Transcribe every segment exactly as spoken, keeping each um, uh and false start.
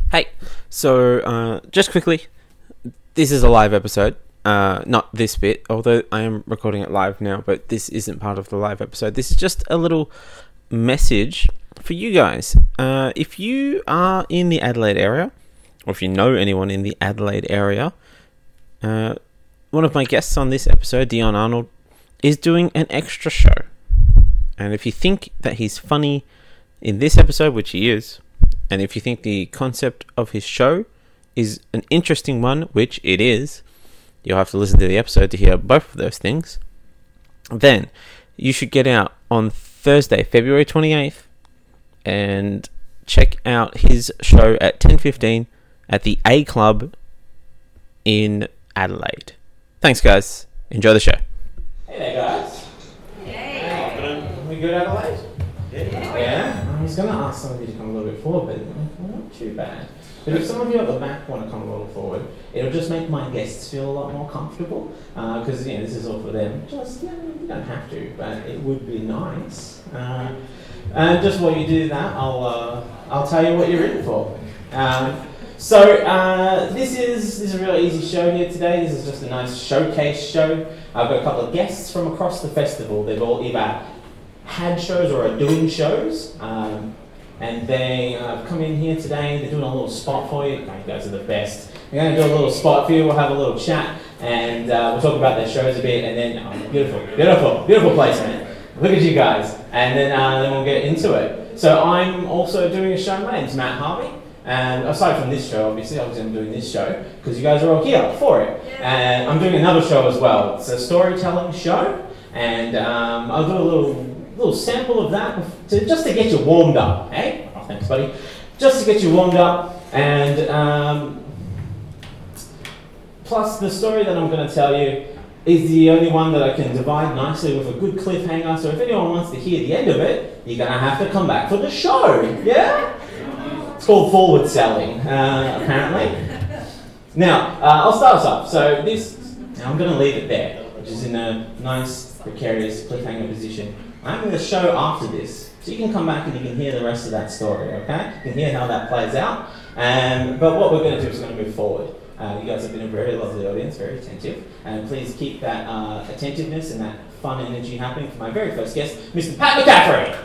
Hey, so uh, just quickly, this is a live episode. Uh, not this bit, although I am recording it live now, but this isn't part of the live episode. This is just a little message for you guys. Uh, if you are in the Adelaide area, or if you know anyone in the Adelaide area, uh, one of my guests on this episode, Dion Arnold, is doing an extra show. And if you think that he's funny in this episode, which he is, and if you think the concept of his show is an interesting one, which it is, you'll have to listen to the episode to hear both of those things, then you should get out on Thursday, February twenty-eighth, and check out his show at ten fifteen at the A Club in Adelaide. Thanks, guys. Enjoy the show. Hey there, guys. Hey. Are we good, Adelaide? Yeah. yeah. I was going to ask some of you to come a little bit forward, but not too bad. But if some of you at the back want to come a little forward, it'll just make my guests feel a lot more comfortable. Because, uh, you know, this is all for them. Just, you know, you don't have to, but it would be nice. Uh, and just while you do that, I'll uh, I'll tell you what you're in for. Um, so uh, this is this is a really easy show here today. This is just a nice showcase show. I've got a couple of guests from across the festival. They've all either had shows or are doing shows. Um, And they uh, come in here today, they're doing a little spot for you. Oh, you guys are the best. We're going to do a little spot for you, we'll have a little chat, and uh, we'll talk about their shows a bit, and then, oh, beautiful, beautiful, beautiful placement. Look at you guys. And then, uh, then we'll get into it. So I'm also doing a show, my name's Matt Harvey, and aside from this show, obviously, obviously I'm doing this show, because you guys are all here for it. And I'm doing another show as well. It's a storytelling show, and um, I'll do a little little sample of that to, just to get you warmed up, eh? Oh, thanks, buddy. Just to get you warmed up, and um, plus the story that I'm going to tell you is the only one that I can divide nicely with a good cliffhanger, so if anyone wants to hear the end of it, you're going to have to come back for the show, yeah? It's called forward selling, uh, apparently. Now, uh, I'll start us off. So this, I'm going to leave it there, which is in a nice, precarious cliffhanger position. I'm going to show after this, so you can come back and you can hear the rest of that story, okay? You can hear how that plays out. Um, but what we're going to do is we're going to move forward. Uh, you guys have been a very lovely audience, very attentive. And please keep that uh, attentiveness and that fun energy happening for my very first guest, Mister Pat McCaffrey.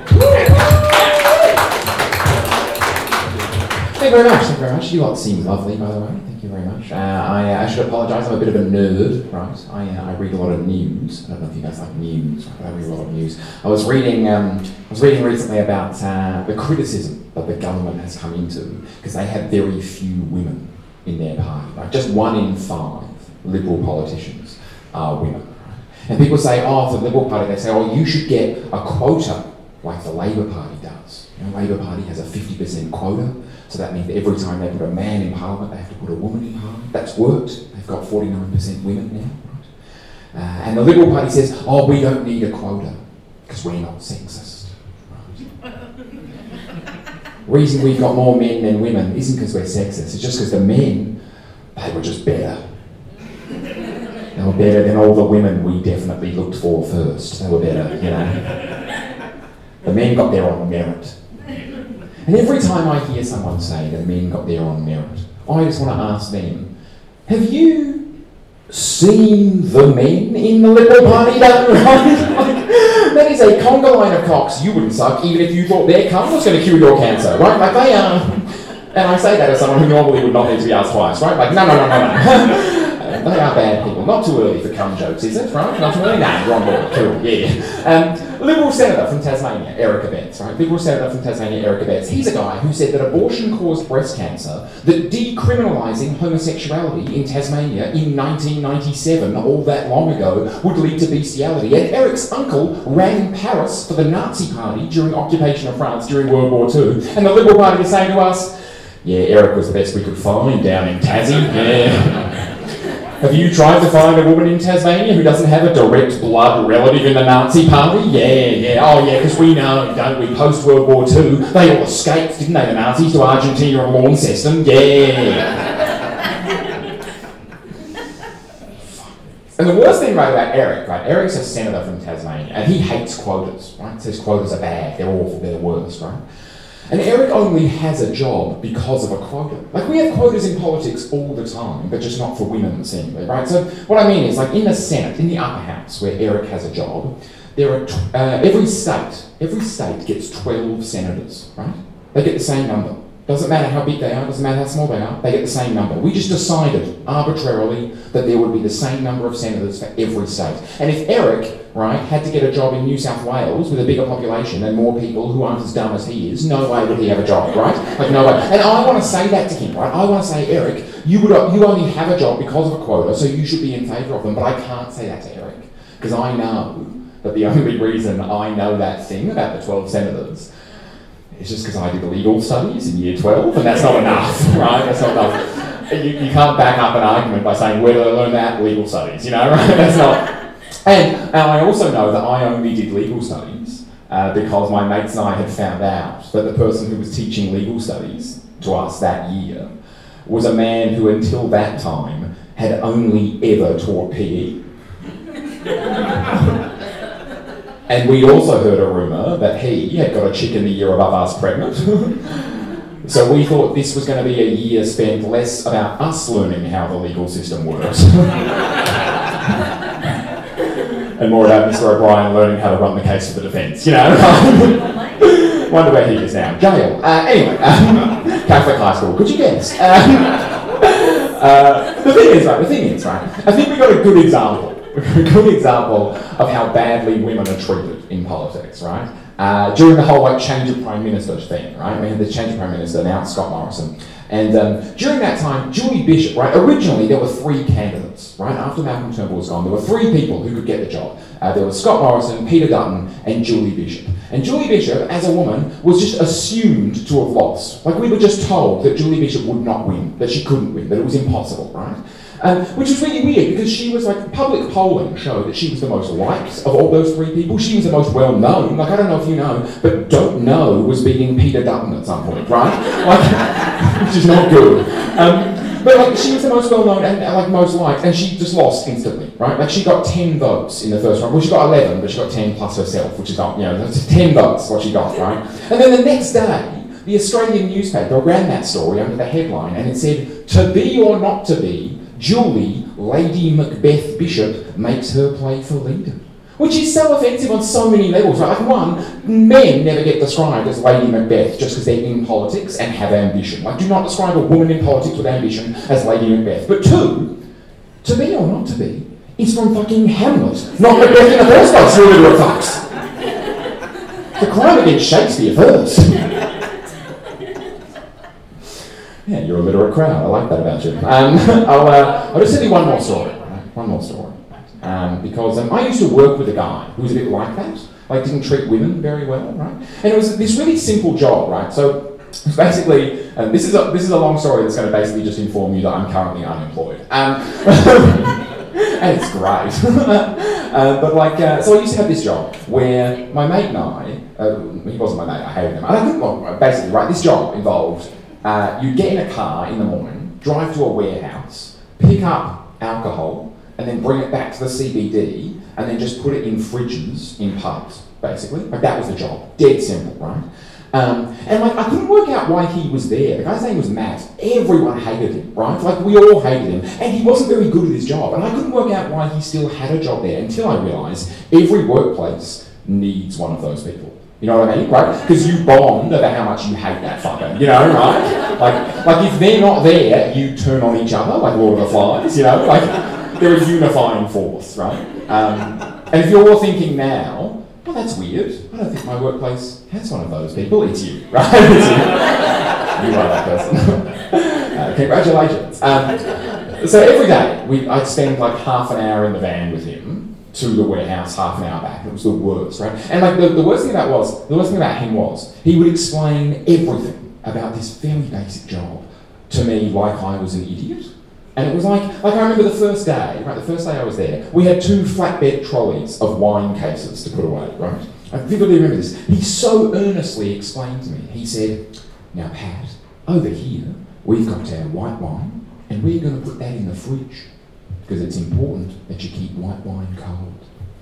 Thank you very much, thank you very much. You lot seem lovely, by the way. Thank you very much. Uh, I, I should apologise, I'm a bit of a nerd, right? I, uh, I read a lot of news. I don't know if you guys like news, but I read a lot of news. I was reading um, I was reading recently about uh, the criticism that the government has come into because they have very few women in their party. Like just one in five Liberal politicians are women. Right? And people say, oh, for the Liberal Party, they say, oh, you should get a quota like the Labor Party does. You know, Labor Party has a fifty percent quota. So that means that every time they put a man in Parliament, they have to put a woman in Parliament. That's worked. They've got forty-nine percent women now. Right? Uh, and the Liberal Party says, oh, we don't need a quota because we're not sexist. Right? Reason we've got more men than women isn't because we're sexist. It's just because the men, they were just better. They were better than all the women we definitely looked for first. They were better, you know. The men got there on merit. And every time I hear someone say that men got there on merit, I just want to ask them, have you seen the men in the Liberal Party though? Like, that is a conga line of cocks you wouldn't suck even if you thought their cum was going to cure your cancer, right? Like they are, and I say that as someone who normally would not need to be asked twice, right? Like, no, no, no, no, no. They are bad people. Not too early for cum jokes, is it? Right? Not too early? No, wrong word. Cool, yeah. Um, Liberal Senator from Tasmania, Eric Abetz, right? Liberal Senator from Tasmania, Eric Abetz. He's a guy who said that abortion caused breast cancer, that decriminalising homosexuality in Tasmania in nineteen ninety-seven, all that long ago, would lead to bestiality. And Eric's uncle ran Paris for the Nazi Party during occupation of France during World War Two. And the Liberal Party is saying to us, yeah, Eric was the best we could find down in Tassie, yeah. Have you tried to find a woman in Tasmania who doesn't have a direct blood relative in the Nazi Party? Yeah, yeah, oh yeah, because we know, don't we, post-World War Two, they all escaped, didn't they, the Nazis, to Argentina and Launceston? Yeah. And the worst thing right about Eric, right, Eric's a senator from Tasmania, and he hates quotas, right? Says quotas are bad, they're awful, they're the worst, right? And Eric only has a job because of a quota. Like, we have quotas in politics all the time, but just not for women, seemingly, right? So what I mean is, like, in the Senate, in the upper house, where Eric has a job, there are, tw- uh, every state, every state gets twelve senators, right? They get the same number. Doesn't matter how big they are, doesn't matter how small they are, they get the same number. We just decided arbitrarily that there would be the same number of senators for every state. And if Eric, right, had to get a job in New South Wales with a bigger population and more people who aren't as dumb as he is, no way would he have a job, right? Like, no way. And I want to say that to him, right? I want to say, Eric, you would you only have a job because of a quota, so you should be in favour of them. But I can't say that to Eric, because I know that the only reason I know that thing about the twelve senators it's just because I did legal studies in year twelve, and that's not enough, right? That's not enough. You, you can't back up an argument by saying, where did I learn that? Legal studies, you know, right? That's not... And, and I also know that I only did legal studies uh, because my mates and I had found out that the person who was teaching legal studies to us that year was a man who, until that time, had only ever taught P E. And we also heard a rumour that he had got a chick in the year above us pregnant. So we thought this was going to be a year spent less about us learning how the legal system works and more about Mister O'Brien learning how to run the case for the defence, you know. Wonder where he is now. Jail. Uh, anyway, um, Catholic high school. Could you guess? Um, uh, the thing is, right, the thing is, right, I think we got a good example. A good example of how badly women are treated in politics, right? Uh, during the whole like change of prime minister thing, right? We had the change of prime minister, now it's Scott Morrison. And um, during that time, Julie Bishop, right? Originally there were three candidates, right? After Malcolm Turnbull was gone, there were three people who could get the job. Uh, there was Scott Morrison, Peter Dutton, and Julie Bishop. And Julie Bishop, as a woman, was just assumed to have lost. Like, we were just told that Julie Bishop would not win, that she couldn't win, that it was impossible, right? Um, which was really weird because she was like, public polling showed that she was the most liked of all those three people. She was the most well known. Like, I don't know if you know, but Don't Know was beating Peter Dutton at some point, right? Like, which is not good. Um, but like, she was the most well known and, and like most liked, and she just lost instantly, right? Like, she got ten votes in the first round. Well, she got eleven, but she got ten plus herself, which is not, you know, that's ten votes what she got, right? And then the next day, the Australian newspaper ran that story under the headline, and it said, "To be or not to be, Julie, Lady Macbeth Bishop, makes her play for leader." Which is so offensive on so many levels, right? Like, one, men never get described as Lady Macbeth just because they're in politics and have ambition. Like, do not describe a woman in politics with ambition as Lady Macbeth. But two, to be or not to be, is from fucking Hamlet, not Macbeth in the first place, you little fucks. The crime against Shakespeare first. Yeah, you're a literate crowd. I like that about you. Um, I'll, uh, I'll just tell you one more story. Right? One more story. Um, because um, I used to work with a guy who was a bit like that. Like, didn't treat women very well, right? And it was this really simple job, right? So basically, um, this is a this is a long story that's going to basically just inform you that I'm currently unemployed. Um, and it's great. uh, but like, uh, so I used to have this job where my mate and I, uh, he wasn't my mate, I hated him. I don't think, well, basically, right, this job involved Uh, you get in a car in the morning, drive to a warehouse, pick up alcohol, and then bring it back to the C B D, and then just put it in fridges in pubs, basically. Like, that was the job. Dead simple, right? Um, and like, I couldn't work out why he was there. The guy's name was Matt. Everyone hated him, right? Like, we all hated him. And he wasn't very good at his job. And I couldn't work out why he still had a job there until I realised every workplace needs one of those people. You know what I mean, right? Because you bond about how much you hate that fucker, you know, right? Like, like if they're not there, you turn on each other, like Lord of the Flies, you know? Like, they're a unifying force, right? Um, and if you're thinking now, well, that's weird. I don't think my workplace has one of those people. It's you, right? It's you. You are that person. uh, congratulations. Um, so every day, we, I'd spend like half an hour in the van with him to the warehouse, half an hour back. It was the worst, right? And like the, the worst thing about was, the worst thing about him was, he would explain everything about this very basic job to me like I was an idiot. And it was like, like I remember the first day, right, the first day I was there, we had two flatbed trolleys of wine cases to put away, right? I vividly remember this. He so earnestly explained to me, he said, "Now Pat, over here, we've got our white wine, and we're going to put that in the fridge, because it's important that you keep white wine cold."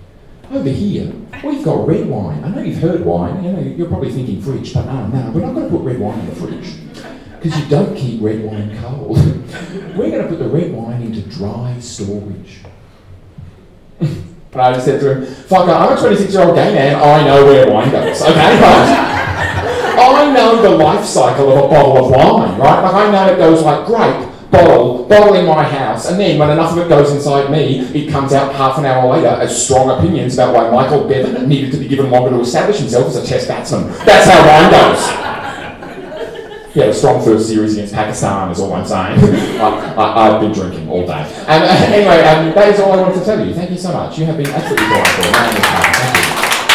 over here, we've got red wine. I know you've heard wine, you know, you're probably thinking fridge, but no, no, we're not going to put red wine in the fridge. Because you don't keep red wine cold. We're going to put the red wine into dry storage. And I just said to him, fuck, I'm a twenty-six-year-old gay man, I know where wine goes, okay? Right? I know the life cycle of a bottle of wine, right? Like, I know it goes like grape, bottle, bottle in my house, and then when enough of it goes inside me, it comes out half an hour later as strong opinions about why Michael Bevan needed to be given longer to establish himself as a test batsman. That's how wine goes. Yeah, a strong first series against Pakistan is all I'm saying. I, I, I've been drinking all day. Um, anyway, um, that is all I wanted to tell you. Thank you so much. You have been absolutely delightful. My name is Mark. Thank you.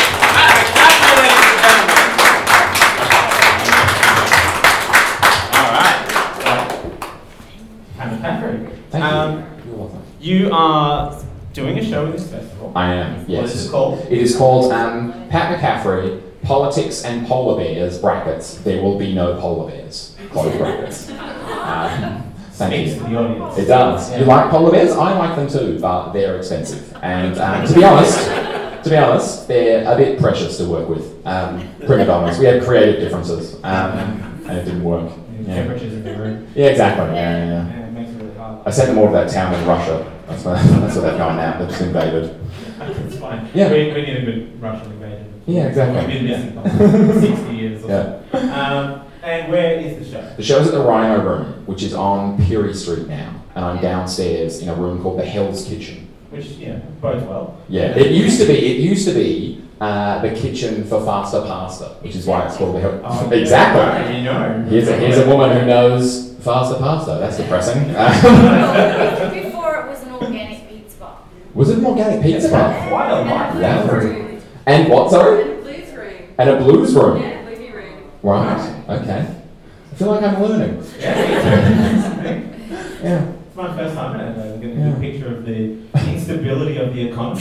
Thank um, you. You're welcome. You are doing a show at this festival. I am, yes. What is it called? It is called um, Pat McCaffrey, Politics and Polar Bears, brackets. There will be no polar bears, close brackets. Um, thank Speaks you. to the audience. It does. Yeah. You like polar bears? I like them too, but they're expensive. And um, to be honest, to be honest, they're a bit precious to work with. Um, prima donnas. We had creative differences, um, and it didn't work. Yeah. Temperatures in the room. Yeah, exactly. Yeah, yeah, yeah. Yeah, it makes it really hard. I sent them all to that town in Russia. That's where, that's where they've gone now. They've just invaded. It's fine. Yeah. We, we need a good Russian invasion. Yeah, exactly. We've been missing for sixty years or Yeah. so. Um, and where is the show? The show's at the Rhino Room, which is on Peary Street now, and I'm downstairs in a room called the Hell's Kitchen. Which, yeah, bodes well. Yeah, it used to be. It used to be uh, the kitchen for faster pasta, which is why it's called the Hell. Oh, exactly. Yeah, you know. Here's a, here's a woman who knows faster pasta. That's depressing. Before it was an organic pizza bar. Was it an organic pizza bar? Quite a lot. Yeah. And what? Sorry. And a blues room. And a blues room. Yeah, bluesy room. Right. Okay. I feel like I'm learning. Yeah. Yeah. It's my first time in it, though. Getting Yeah. a good picture of the instability of the economy.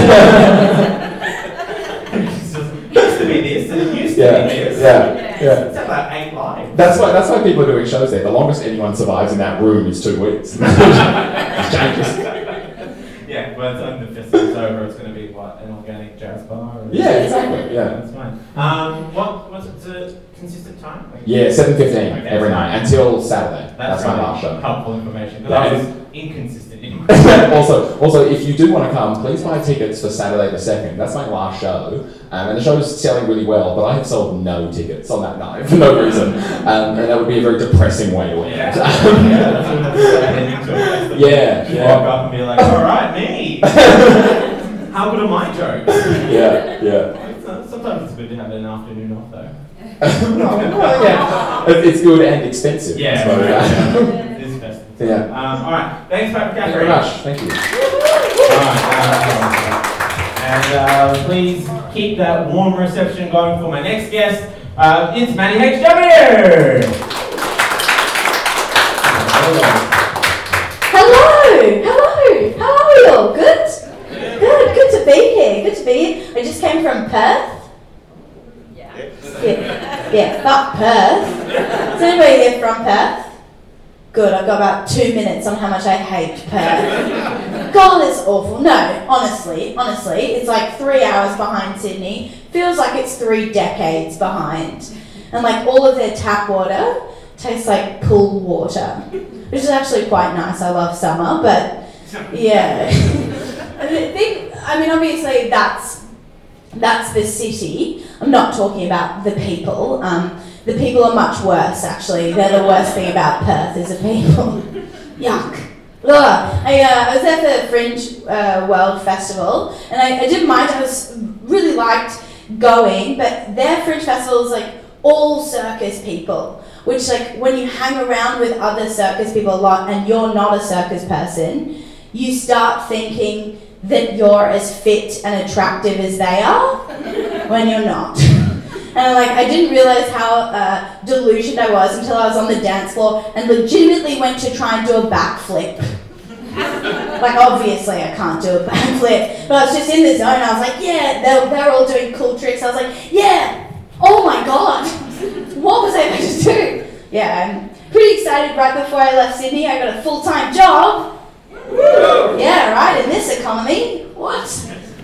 It's just, it used to be this, and it used to Yeah. be this. Yeah. Yeah. It's about eight lives. That's why. That's why people are doing shows there. The longest anyone survives in that room is two weeks. It changes. Yeah, well, it's when the festival's over, it's going to be what, an organic jazz bar? Or Yeah, exactly. Yeah. That's fine. Um, what was it? A consistent time? Like, Yeah, seven fifteen Okay. every night until Saturday. That's, That's my really last show. helpful information because Yeah, I it was is. inconsistent in my also, also, if you do want to come, please buy tickets for Saturday the second. That's my last show, um, and the show's selling really well. But I have sold no tickets on that night for no reason, um, and that would be a very depressing way to end. Yeah, yeah, that's what I'm saying, into a festival. Yeah, You yeah. walk up and be like, all right, me. How good are my jokes? Yeah, yeah. It's, uh, Sometimes it's good to have an afternoon off, though. Well, yeah, It- it's good and expensive. Yeah, so, yeah. It is festive. Yeah. Um, all right, thanks, Pat Thank you McCaffrey. very much. Thank you. Alright, uh, and uh, please keep that warm reception going for my next guest. Uh, it's Maddie H W. Hello, hello, how are we all? Good? Good, good to be here, good to be here. I just came from Perth. Yeah. Yeah, yeah, fuck Perth. Is anybody here from Perth? Good, I've got about two minutes on how much I hate Perth. God, it's awful. No, honestly, honestly, it's like three hours behind Sydney. Feels like it's three decades behind. And like all of their tap water tastes like pool water, which is actually quite nice. I love summer, but yeah. I think, I mean, obviously that's that's the city. I'm not talking about the people. Um, the people are much worse, actually. They're the worst thing about Perth is the people. Yuck. Ugh. I, uh, I was at the Fringe uh, World Festival, and I, I didn't mind. I was really liked going, but their Fringe Festival is like all circus people, which like when you hang around with other circus people a lot and you're not a circus person, you start thinking that you're as fit and attractive as they are when you're not. And like I didn't realize how uh, delusioned I was until I was on the dance floor and legitimately went to try and do a backflip. Like obviously I can't do a backflip, but I was just in the zone. I was like, yeah, they're, they're all doing cool tricks. I was like, yeah, oh my god, what was I about to do? Yeah, I'm pretty excited. Right before I left Sydney, I got a full-time job. Yeah, right, in this economy. What?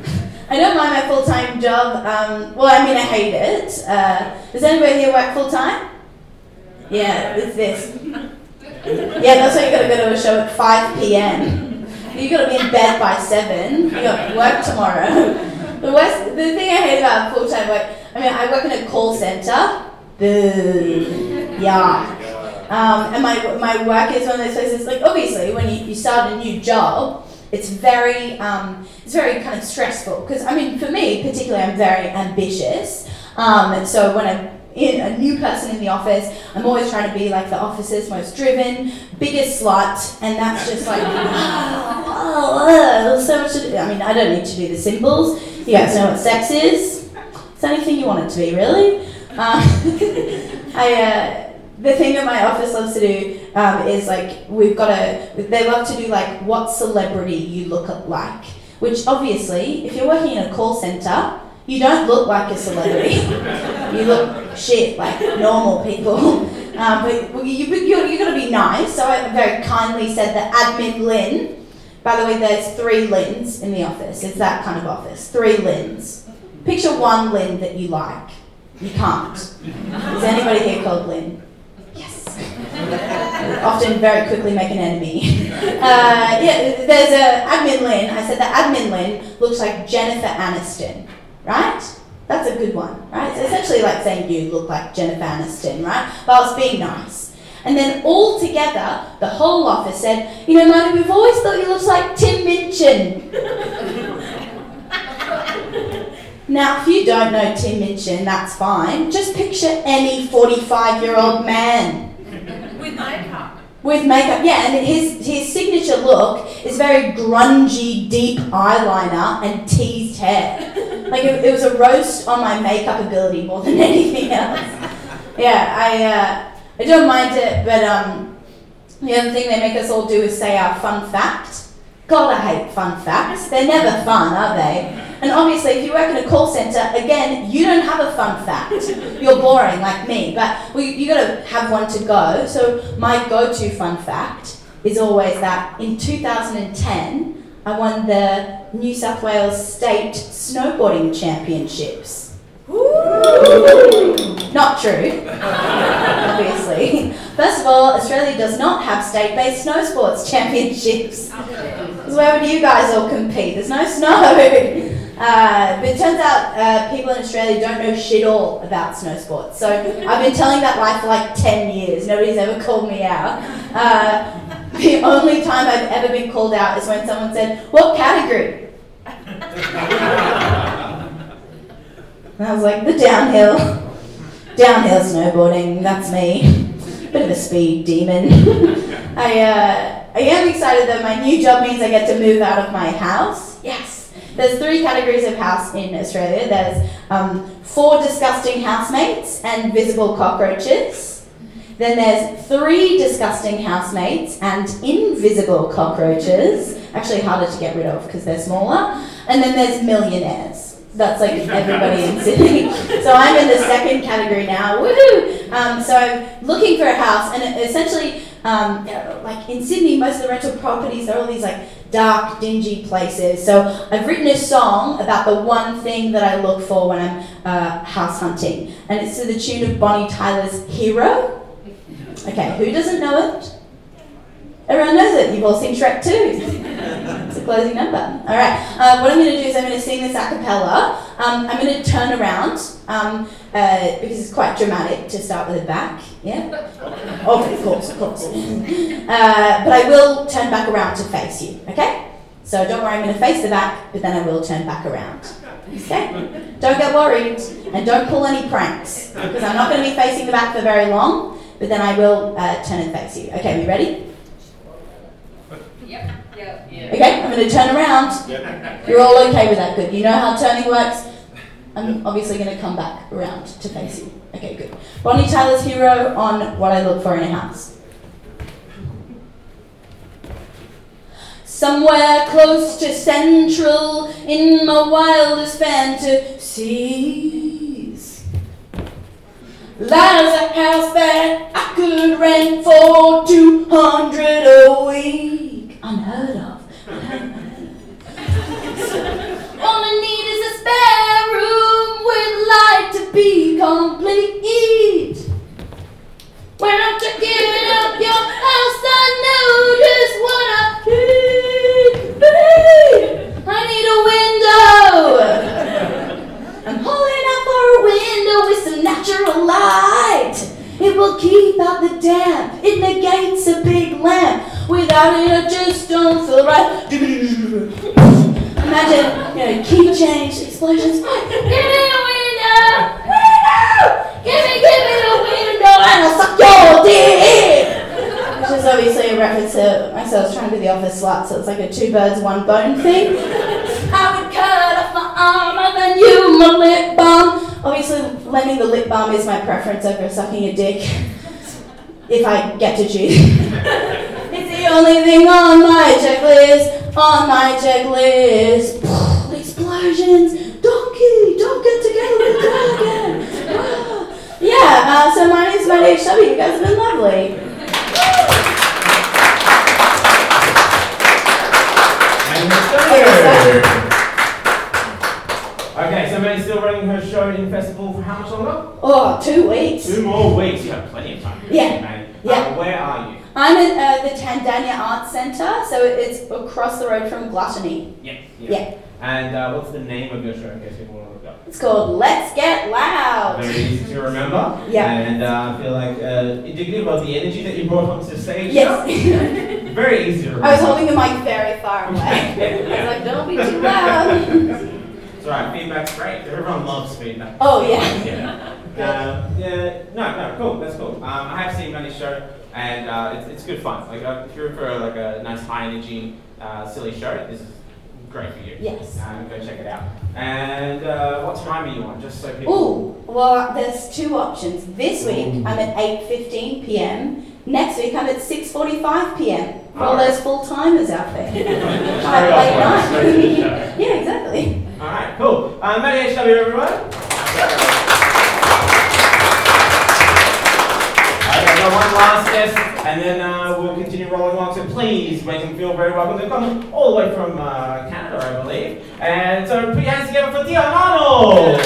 I don't mind my full-time job. Um, well, I mean, I hate it. Uh, does anybody here work full-time? Yeah, it's this. Yeah, that's why you got to go to a show at five p.m. You got to be in bed by seven. You got work tomorrow. The worst, the thing I hate about full-time work. I mean, I work in a call center. Boo. Yeah. Um, and my my work is one of those places. Like, obviously, when you, you start a new job, it's very um, it's very kind of stressful. Because I mean, for me particularly, I'm very ambitious. Um, and so when I'm in a new person in the office, I'm always trying to be like the office's most driven, biggest slut, and that's just like, oh, oh, oh, so much to do. I mean, I don't need to do the symbols. You guys know what sex is? It's anything you want it to be, really. Um, I, uh, the thing that my office loves to do um, is like, we've got a, they love to do like, what celebrity you look like, which obviously, if you're working in a call center, you don't look like a celebrity. You look shit, like normal people. Um, but you, you, you got to be nice. So I very kindly said that admin Lynn. By the way, there's three Lynns in the office. It's that kind of office. Three Lynns. Picture one Lynn that you like. You can't. Is anybody here called Lynn? Yes. Often very quickly make an enemy. Uh, yeah, there's a admin Lynn. I said that admin Lynn looks like Jennifer Aniston. Right? That's a good one, right? It's essentially like saying you look like Jennifer Aniston, right? But I was being nice. And then all together, the whole office said, you know, Marty, we've always thought you looked like Tim Minchin. Now, if you don't know Tim Minchin, that's fine. Just picture any forty-five-year-old man. With makeup. With makeup, yeah, and his his signature look is very grungy, deep eyeliner and teased hair. Like it, it was a roast on my makeup ability more than anything else. Yeah, I uh, I don't mind it, but um, the other thing they make us all do is say our fun fact. God, I hate fun facts. They're never fun, are they? And obviously, if you work in a call center, again, you don't have a fun fact. You're boring like me, but we, you got to have one to go. So my go-to fun fact is always that in two thousand ten, I won the New South Wales State Snowboarding Championships. Woo! Not true, obviously. First of all, Australia does not have state-based snow sports championships. Because where would you guys all compete? There's no snow. Uh, but it turns out uh, people in Australia don't know shit all about snow sports. So I've been telling that lie for like ten years. Nobody's ever called me out. Uh, the only time I've ever been called out is when someone said, "What category?" And I was like, "The downhill. Downhill snowboarding, that's me." Bit of a speed demon. I, uh, I am excited that my new job means I get to move out of my house. Yes. There's three categories of house in Australia. There's um, four disgusting housemates and visible cockroaches. Then there's three disgusting housemates and invisible cockroaches. Actually harder to get rid of because they're smaller. And then there's millionaires. That's like everybody in Sydney. So I'm in the second category now. Woohoo! Um, so I'm looking for a house, and essentially, um, like in Sydney, most of the rental properties are all these like dark, dingy places. So I've written a song about the one thing that I look for when I'm uh, house hunting, and it's to the tune of Bonnie Tyler's "Hero." Okay, who doesn't know it? Everyone knows it. You've all seen Shrek two. It's a closing number. All right. Uh, what I'm going to do is I'm going to sing this a cappella. Um, I'm going to turn around um, uh, because it's quite dramatic to start with a back. Yeah. Oh, of course, of course. Uh, but I will turn back around to face you. Okay. So don't worry. I'm going to face the back, but then I will turn back around. Okay. Don't get worried and don't pull any pranks because I'm not going to be facing the back for very long. But then I will uh, turn and face you. Okay. We ready? Yep. Yep. Yep. Okay, I'm going to turn around. Yep. You're all okay with that, good. You know how turning works? I'm obviously going to come back around to face you. Okay, good. Bonnie Tyler's "Hero" on What I Look For in a House. Somewhere close to Central, in my wildest fantasies, lies a house that I could rent for two hundred a week. Unheard of. All I need is incomplete. When I'm checking up your house, I know just what I need. I need a window. I'm holding out for a window with some natural light. It will keep out the damp. It negates a big lamp. Without it, I just don't feel right. Imagine, you know, key change, explosions. Give me a window! Window! Give me, give me a window and I'll suck your dick! Which is obviously a reference to myself trying to be the office slut, so it's like a two birds, one bone thing. I would cut off my arm and then you my lip balm. Obviously, lending the lip balm is my preference over sucking a dick. If I get to choose. It's the only thing on my checklist. On my checklist. Explosions. Donkey. Don't get together with the dragon. Yeah, uh, so my name's Maddie H W. You guys have been lovely. Okay, so Maddie's still running her show in festival for how much longer? Oh, two weeks. Two more weeks. You have plenty of time. Yeah. Maddie. Yeah. Uh, where are you? I'm at uh, the Tandanya Arts Centre, so it's across the road from Gluttony. Yeah. Yeah. And uh, what's the name of your show in case people want to look up? It's called Let's Get Loud. Very easy to remember. Yeah. And uh, I feel like uh, indicative of the energy that you brought onto stage. Yes. Very easy to remember. I was holding the mic very far away. Yeah. I was like, don't be too loud. It's alright, feedback's great. Everyone loves feedback. Oh, yeah. Yeah. Uh, yeah. No, no, cool. That's cool. Um, I have seen Maddie's show, and uh, it's, it's good fun. Like, uh, if you're for like a nice high energy, uh, silly show, this is great for you. Yes. Um, go check it out. And uh, what time are you on? Just so people. Ooh, well, there's two options. This week, I'm at eight fifteen p.m. Next week, I'm at six forty-five p.m. For all Alright. those full-timers out there. Straight Like off late one, night. straight to the show. Yeah, exactly. Alright, cool. Um, Maddie H W, everyone. Okay, got one last guest, and then uh, we'll continue rolling along. So please make them feel very welcome. They've come all the way from uh, Canada, I believe. And so put your hands together for Dion Arnold.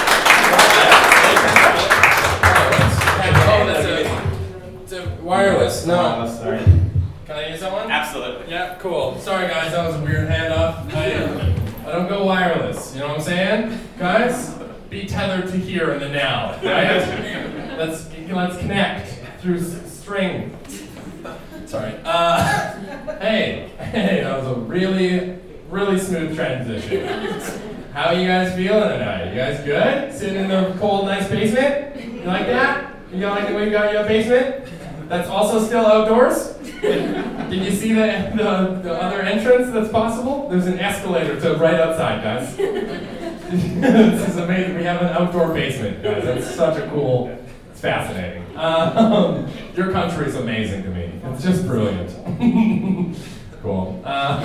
Oh, that's a, it's a wireless. No. Wireless, sorry. Can I use that one? Absolutely. Yeah, cool. Sorry, guys, that was a weird handoff. I, I don't go wireless. You know what I'm saying? Guys, be tethered to here in the now, right? let's let's connect through s- string. Sorry. Uh, hey, hey, that was a really, really smooth transition. How are you guys feeling tonight? You guys good? Sitting in the cold, nice basement? You like that? You like the way you got your basement? That's also still outdoors? Can you see the, the, the other entrance that's possible? There's an escalator to right outside, guys. This is amazing. We have an outdoor basement, guys. That's such a cool, it's fascinating. Um, your country is amazing to me. It's just brilliant. Cool. Uh,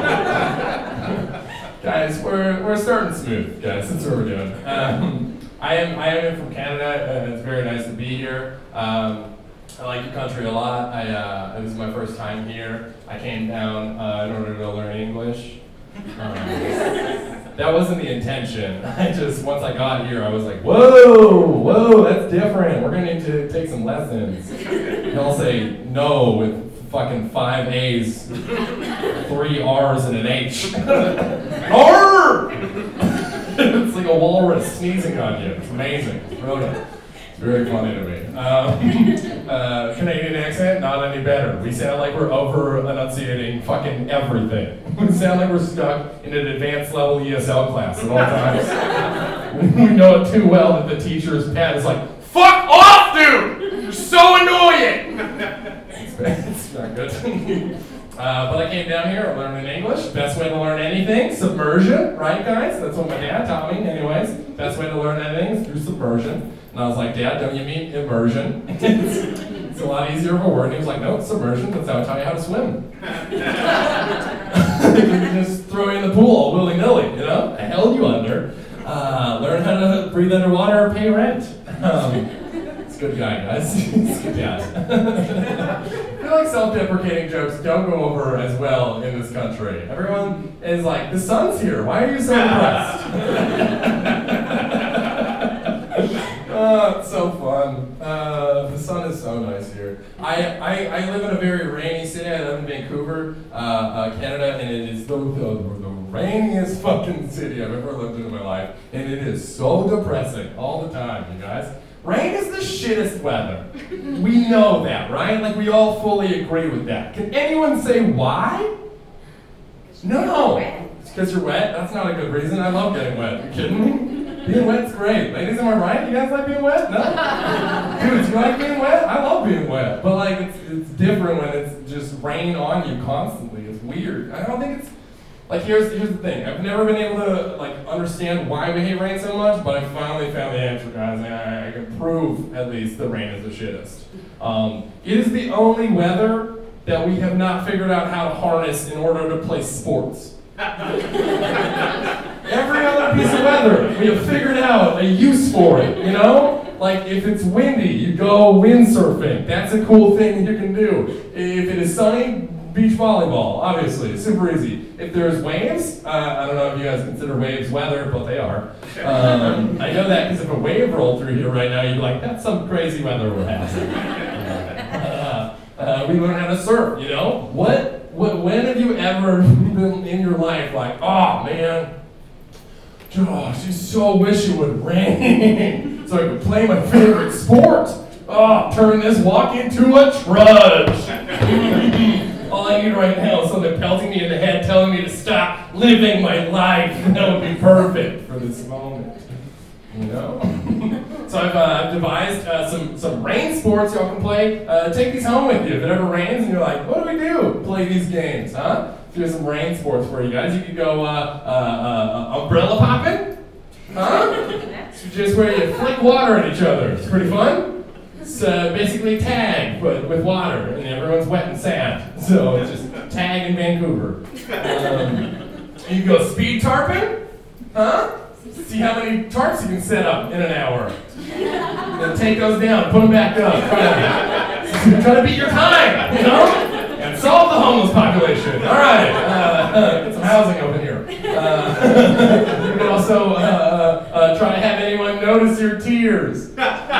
guys, we're, we're starting smooth, guys. That's what we're doing. Um, I am I am from Canada. Uh, it's very nice to be here. Um, I like your country a lot. I uh, this is my first time here. I came down uh, in order to learn English. Um, that wasn't the intention. I just once I got here, I was like, whoa, whoa, that's different. We're gonna need to take some lessons. And I'll say no with fucking five A's, three R's, and an H. Arr! It's like a walrus sneezing on you. It's amazing. It's brilliant. It's very funny to me. Um, uh, Canadian accent, not any better. We sound like we're over enunciating fucking everything. We sound like we're stuck in an advanced level E S L class at all times. We know it too well that the teacher's pet is like, fuck off, dude! You're so annoying! It's, it's not good. Uh, but I came down here, I'm learning English. Best way to learn anything, submersion, right guys? That's what my dad taught me anyways. Best way to learn anything is through submersion. And I was like, Dad, don't you mean immersion? it's, it's a lot easier of a word. And he was like, no, it's submersion, that's how I taught you how to swim. Just throw you in the pool all willy-nilly, you know? I held you under. Uh, learn how to breathe underwater or pay rent. Um, it's a good guy, guys. It's a good dad. I feel like self-deprecating jokes don't go over as well in this country. Everyone is like, the sun's here, why are you so depressed? so nice here. I, I, I live in a very rainy city. I live in Vancouver, uh, uh, Canada, and it is the, the, the rainiest fucking city I've ever lived in in my life. And it is so depressing all the time, you guys. Rain is the shittest weather. We know that, right? Like, we all fully agree with that. Can anyone say why? No. It's because you're wet? That's not a good reason. I love getting wet. You kidding me? Being wet's great. Ladies, am I right? You guys like being wet? No? Dudes, you like being wet? I love being wet. But, like, it's, it's different when it's just raining on you constantly. It's weird. I don't think it's... Like, here's, here's the thing. I've never been able to, like, understand why we hate rain so much, but I finally found the answer, guys, and I, I can prove, at least, that rain is the shittest. Um, it is the only weather that we have not figured out how to harness in order to play sports. Every other piece of weather, we have figured out a use for it, you know? Like, if it's windy, you go windsurfing. That's a cool thing you can do. If it is sunny, beach volleyball, obviously, super easy. If there's waves, uh, I don't know if you guys consider waves weather, but they are. Um, I know that because if a wave rolled through here right now, you'd be like, that's some crazy weather we're having. Uh, uh, we learn how to surf, you know? What, what, when have you ever been in your life like, oh man, gosh, I so wish it would rain so I could play my favorite sport. Oh, turn this walk into a trudge. All I need right now is something pelting me in the head, telling me to stop living my life. That would be perfect for this moment. You know? So I've uh, devised uh, some, some rain sports y'all can play. Uh, take these home with you. If it ever rains and you're like, what do we do? Play these games, huh? Here's some rain sports for you guys. You could go uh, uh, uh, umbrella popping, huh? It's just where you flick water at each other. It's pretty fun. It's uh, basically tag, but with water, and everyone's wet and sad. So it's just tag in Vancouver. Um, you can go speed tarping, huh? See how many tarps you can set up in an hour. Then take those down, put them back up. Try to, try to beat your time, you know? And solve the homeless population. All right, uh, get some housing over here. Uh, you can also uh, uh, try to have anyone notice your tears.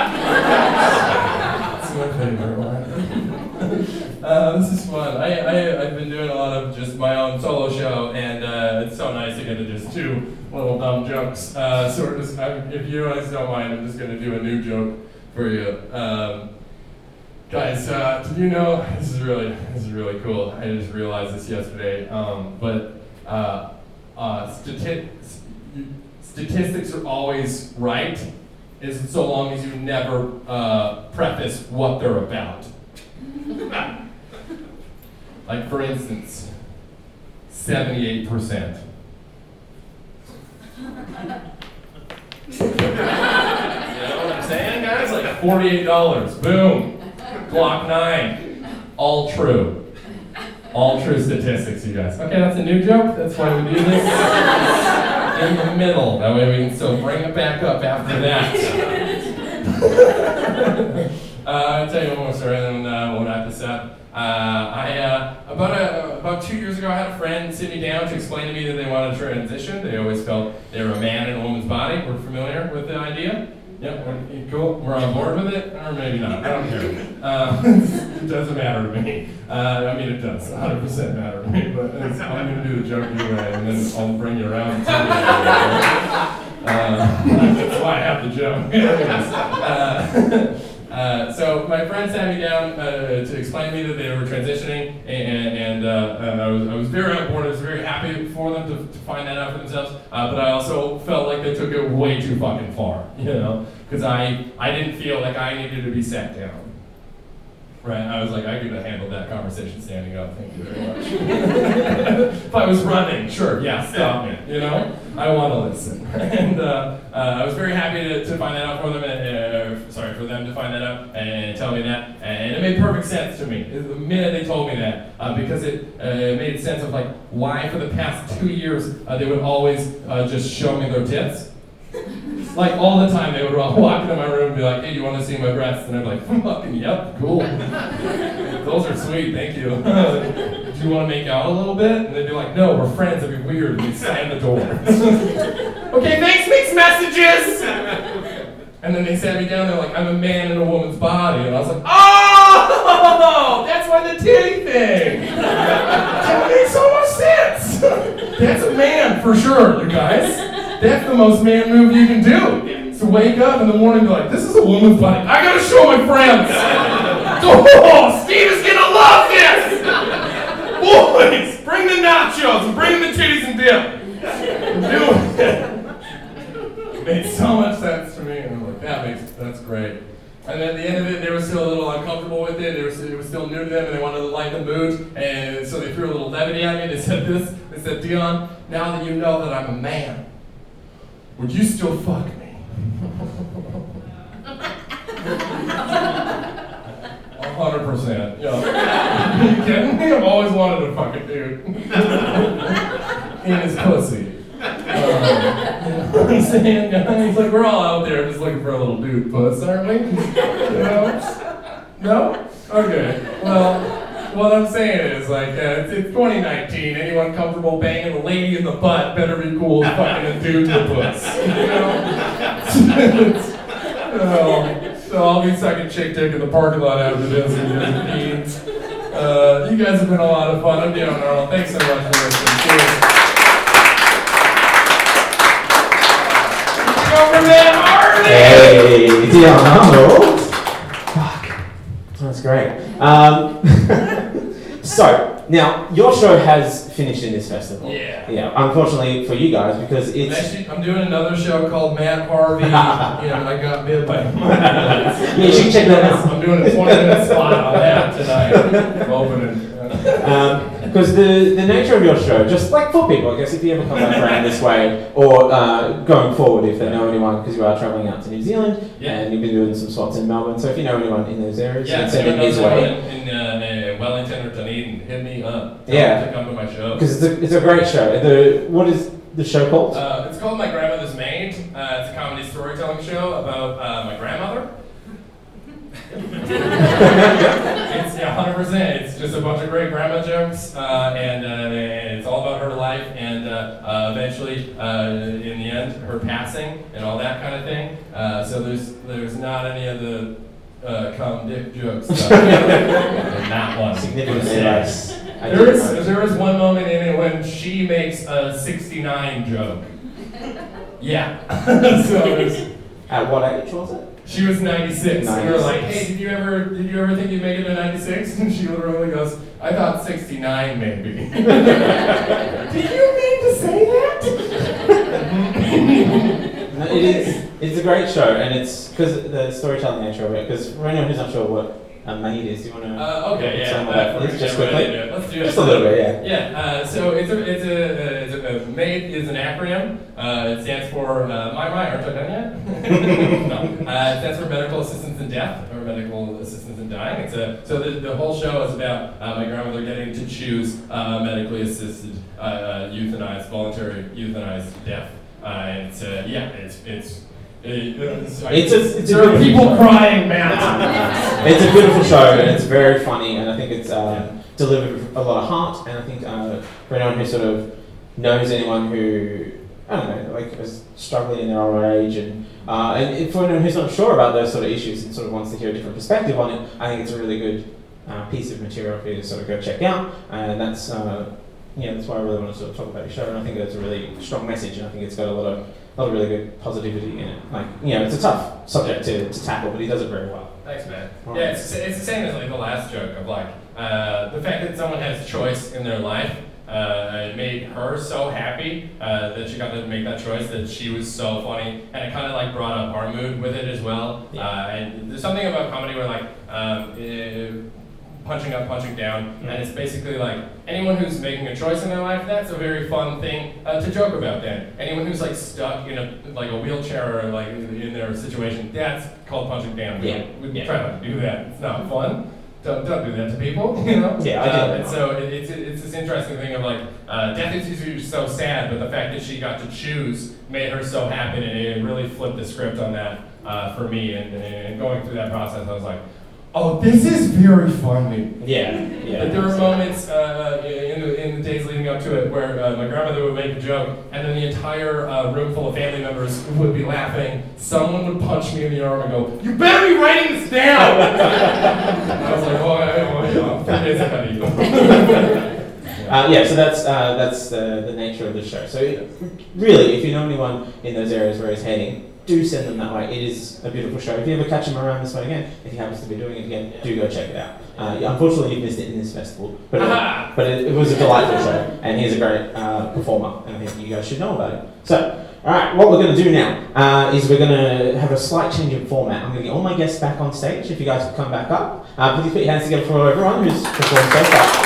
That's my favorite one. uh, this is fun. I, I, I've been doing a lot of just my own solo show, and uh, it's so nice to get to just do little dumb jokes. Uh, so we're just, I, if you guys don't mind, I'm just going to do a new joke for you. Um, Guys, uh, did you know, this is really, this is really cool. I just realized this yesterday, um, but uh, uh, stati- statistics are always right, is so long as you never uh, preface what they're about. Like, for instance, seventy-eight percent. You know what I'm saying, guys? Like forty-eight dollars, boom. Block nine, all true. All true statistics, you guys. Okay, that's a new joke. That's why we do this in the middle. That way we can still bring it back up after that. uh, I'll tell you one more story, and then uh, we'll wrap this up. Uh, I uh, about a, about two years ago, I had a friend sit me down to explain to me that they wanted to transition. They always felt they were a man in a woman's body. We're familiar with the idea. Yep, we're, cool. We're on board with it, or maybe not. I don't care. Uh, it doesn't matter to me. Uh, I mean, it does. one hundred percent matter to me. But it's, I'm going to do the joke anyway, and then I'll bring you around. To uh, that's why I have the joke. uh, uh, so my friend sat me down uh, to explain to me that they were transitioning, and, and uh, uh, I, was, I was very on board. I was very happy for them to, to find that out for themselves. Uh, but I also felt like they took it way too fucking far, you know, because I, I didn't feel like I needed to be sat down. Right, I was like, I could have handled that conversation standing up, thank you very much. If I was running, sure, yeah, stop me, you know? I want to listen. And uh, uh, I was very happy to, to find that out for them, and, uh, sorry, for them to find that out and tell me that. And it made perfect sense to me, the minute they told me that, uh, because it uh, made sense of like, why for the past two years uh, they would always uh, just show me their tits. Like, all the time they would walk into my room and be like, hey, you want to see my breasts? And I'd be like, fucking, yep, cool. Those are sweet, thank you. Do you want to make out a little bit? And they'd be like, no, we're friends, it'd be weird. And they'd slam the door. Okay, thanks, mixed messages! And then they sat me down, they're like, I'm a man in a woman's body. And I was like, oh! for sure, you guys. That's the most man move you can do. Is to wake up in the morning and be like, this is a woman's body. I gotta show my friends. Oh, Steve is gonna love this. Boys, bring the nachos and bring the titties and dip. Do it. It made so much sense to me, and I'm like, that makes that's great. And at the end of it, they were still a little uncomfortable with it. They were, it was still new to them, and they wanted to lighten the mood. And so they threw a little levity at me. They said this. They said, Dion, now that you know that I'm a man, would you still fuck me? A hundred percent. Yeah. Are you kidding me? I've always wanted to fuck a dude in his pussy. Um, you know what I'm saying, guys? He's like, we're all out there just looking for a little dude puss, aren't we? You know? No? Okay. Well, what I'm saying is, like, uh, it's, it's twenty nineteen. Anyone comfortable banging a lady in the butt better be cool as fucking a dude in the puss. You know? You know? So I'll be sucking chick dick in the parking lot after this and just beans. Uh, you guys have been a lot of fun. I'm Dion Arnold. Thanks so much for listening. Cheers. Government Army! Hey, Dion Arnold. Fuck, that's great. Um, so now your show has finished in this festival. Yeah. Yeah. Unfortunately for you guys, because it's. Actually, I'm doing another show called Matt Harvey. You know, I got bit by. Yeah, you should check that out. I'm doing a twenty minute spot on that tonight. I'm opening. Because um, the, the nature of your show, just like for people, I guess if you ever come back around this way, or uh, going forward if they know anyone, because you are travelling out to New Zealand, yeah. and you've been doing some spots in Melbourne, so if you know anyone in those areas, yeah, you can send it his way. In, in uh, Wellington or Dunedin, hit me up. Tell Yeah. them to come to my show. Because it's a, it's a great show. The, what is the show called? Uh, it's called My Grandmother's Maid. Uh, it's a comedy storytelling show about uh, my grandmother. It's yeah, one hundred percent. It's just a bunch of great grandma jokes, uh, and, uh, and it's all about her life, and uh, uh, eventually, uh, in the end, her passing and all that kind of thing. Uh, so there's there's not any of the uh, cum dick jokes uh, in that one. Significantly less. There is there is one moment in it when she makes a sixty-nine joke. Yeah. So there's. At what age was it? She was ninety-six, and we were like, ninety-six. hey, did you ever did you ever think you'd make it to ninety-six? And she literally goes, I thought sixty-nine maybe. Did you mean to say that? No, it is. It's a great show, and it's because the storytelling nature of it. Because for anyone who's not sure what a maid is, do you want to? Uh, okay, yeah. Tell me Uh, that, we're please, just gonna quickly. do it. Let's do it. Just a little bit, yeah. Yeah. Uh, so it's a it's a, uh, it's a, a MAID is an acronym. Uh, it stands for uh, my my. Aren't I done yet? No. Uh, it stands for Medical Assistance in Death or Medical Assistance in Dying. It's a so the, the whole show is about uh, my grandmother getting to choose uh, medically assisted uh, uh, euthanized, voluntary euthanized death. Uh, and it's uh, yeah, it's it's. It's, It's a- it's a there are beautiful people show. crying, man. It's a beautiful show, and it's very funny, and I think it's um, delivered with a lot of heart. And I think uh, for anyone who sort of knows anyone who I don't know, like is struggling in their old age, and uh, and if for anyone who's not sure about those sort of issues and sort of wants to hear a different perspective on it, I think it's a really good uh, piece of material for you to sort of go check out. And that's uh, yeah, that's why I really want to sort of talk about your show. And I think it's a really strong message, and I think it's got a lot of a lot of really good positivity in it. Like, you know, it's a tough subject to, to tackle, but he does it very well. Thanks, man. All Yeah, right. it's, it's the same as like the last joke of like uh, the fact that someone has choice in their life. Uh, it made her so happy uh, that she got to make that choice. That she was so funny, and it kind of like brought up our mood with it as well. Yeah. Uh, and there's something about comedy where like um, eh, punching up, punching down, Mm. and it's basically like anyone who's making a choice in their life. That's a very fun thing uh, to joke about. Then anyone who's like stuck in a like a wheelchair or like in their situation, that's called punching down. We, Yeah. we Yeah. try not to do that. It's not fun. Don't, don't do that to people, you know? Yeah, I do uh, that. And so it, it's, it's this interesting thing of like, uh, death is usually so sad, but the fact that she got to choose made her so happy, and it really flipped the script on that uh, for me. And, and going through that process, I was like, oh, this is very funny. Yeah, yeah. But there were moments uh, in, the, in the days leading up to it where uh, my grandmother would make a joke, and then the entire uh, room full of family members would be laughing. Someone would punch me in the arm and go, "You better be writing this down!" And I was like, "Oh, I, oh, yeah, I'm three days ahead of you." Yeah. Uh, yeah, so that's uh, that's uh, the nature of the show. So really, if you know anyone in those areas where he's heading, do send them that way. It is a beautiful show. If you ever catch him around this way again, if he happens to be doing it again, do go check it out. Uh, unfortunately, you've missed it in this festival, but it, but it, it was a delightful show, and he's a great uh, performer, and I think you guys should know about him. So, all right, what we're going to do now uh, is we're going to have a slight change in format. I'm going to get all my guests back on stage. If you guys could come back up, uh, please put your hands together for everyone who's performed so far.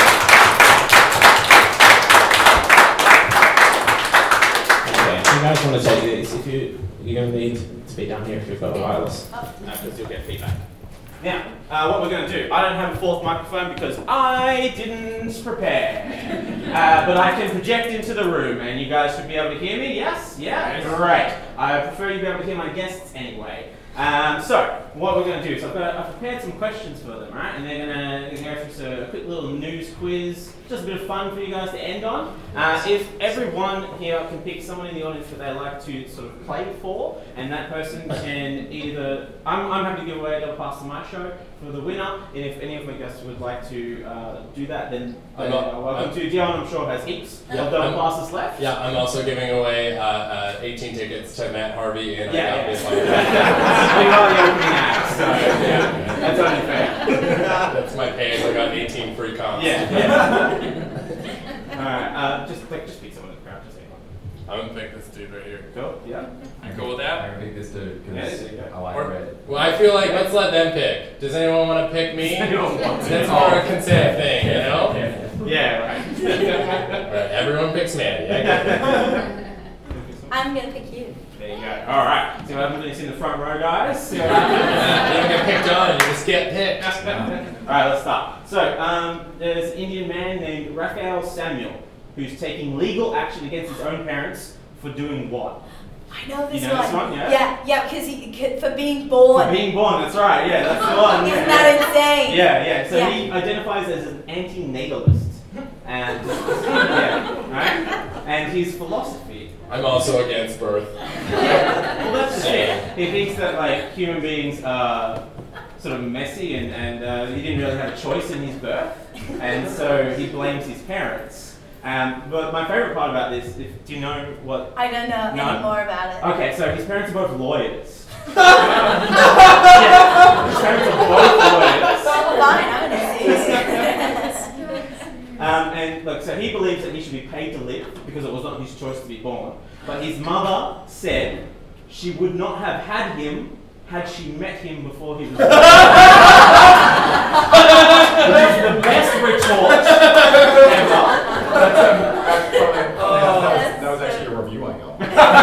You guys want to take this, if you, you're going to need to be down here if you've got a wireless, because uh, you'll get feedback. Now, uh, what we're going to do, I don't have a fourth microphone because I didn't prepare, uh, but I can project into the room and you guys should be able to hear me, yes? Yeah? Yes. Great. I prefer you to be able to hear my guests anyway. Um, so, what we're going to do is I've, got, I've prepared some questions for them, right? And they're going to go through a quick little news quiz, just a bit of fun for you guys to end on. Uh, if everyone here can pick someone in the audience that they like to sort of play for, and that person can either, I'm, I'm happy to give away a double pass to my show for the winner, and if any of my guests would like to uh, do that, then I'm uh, not, welcome I'm, to Dion, I'm sure has heaps yeah, of double I'm, passes left. Yeah, I'm also giving away uh, uh, eighteen tickets to Matt Harvey, and yeah, I got yeah. this one. We are the opening act, so yeah, that's only fair. That's my pay, I got eighteen free comps. Yeah, yeah. Alright, uh, just like, just pick someone in the crowd, just anyone. I'm gonna pick this dude right here. Cool, yeah. You cool with that? I'm gonna pick this dude Yeah, because there you go. I like Or- red. Well, I feel like let's let them pick. Does anyone want to pick me? Anyone want to. That's more a consent thing, you know? Yeah, right. Right, everyone picks Mandy. I get it. I'm gonna pick you. There you go. Alright, see what happens when it's in the front row, guys? See what You don't get picked on, you just get picked. Alright, let's start. So, um, there's an Indian man named Raphael Samuel who's taking legal action against his own parents for doing what? I know this You know one. this one, yeah? Yeah, yeah, because he c- for being born. For being born, that's right, yeah, that's the one. Isn't yeah. that insane? Yeah, yeah. So Yeah. he identifies as an anti-natalist, and yeah, right. And his philosophy. I'm also against birth. Well, that's the thing. He thinks that like human beings are sort of messy, and and uh, he didn't really have a choice in his birth, and so he blames his parents. Um, but my favorite part about this, if, do you know what? I don't know No? any more about it. Okay, so his parents are both lawyers. Yeah, his parents are both lawyers. Fine, I'm gonna see. Um, and look, so he believes that he should be paid to live because it was not his choice to be born. But his mother said she would not have had him had she met him before he was born. Which is the best retort ever. Oh, that was actually a review I got.